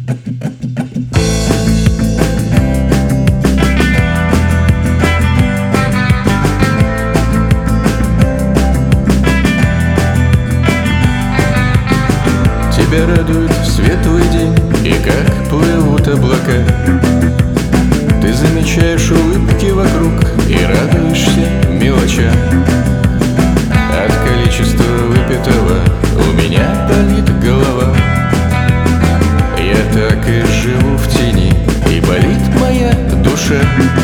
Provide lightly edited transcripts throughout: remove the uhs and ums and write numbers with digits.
Тебя радует светлый день и как плывут облака. Ты замечаешь улыбки вокруг и радуешься мелочам. От количества выпитого у меня болит голова. Я так и живу в тени, и болит моя душа.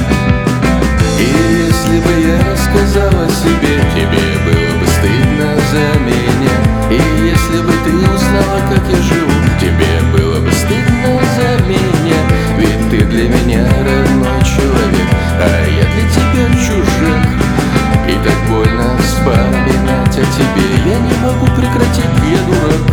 И если бы я рассказал о себе, тебе было бы стыдно за меня. И если бы ты узнала, как я живу, тебе было бы стыдно за меня. Ведь ты для меня родной человек, а я для тебя чужак. И так больно вспоминать о тебе, я не могу прекратить, я дурак.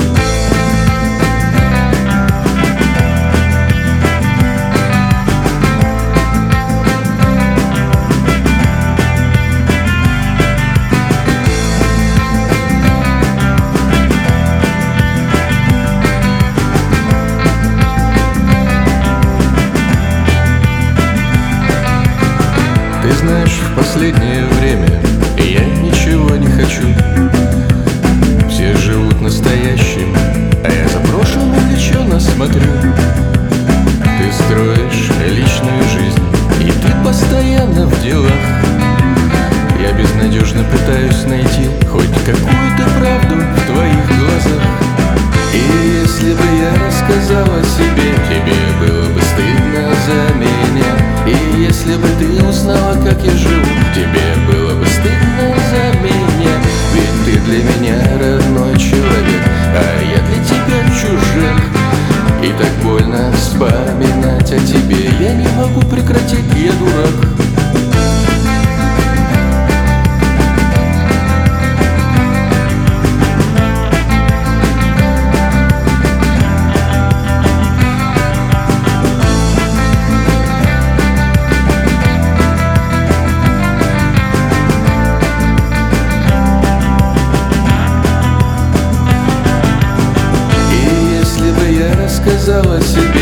Ты знаешь, в последнее время я ничего не хочу. Все живут настоящим, а я за прошлым увлеченно смотрю. Ты строишь личную жизнь, и ты постоянно в делах. Я безнадежно пытаюсь найти хоть какую-то правду в твоих глазах. И если бы я рассказал о себе, тебе было бы стыдно за меня. И если бы ты узнала, как я живу, тебе было бы стыдно за меня. Ведь ты для меня родной человек, а я для тебя чужак. И так больно вспоминать о тебе, я не могу прекратить, я дурак. Сказала себе,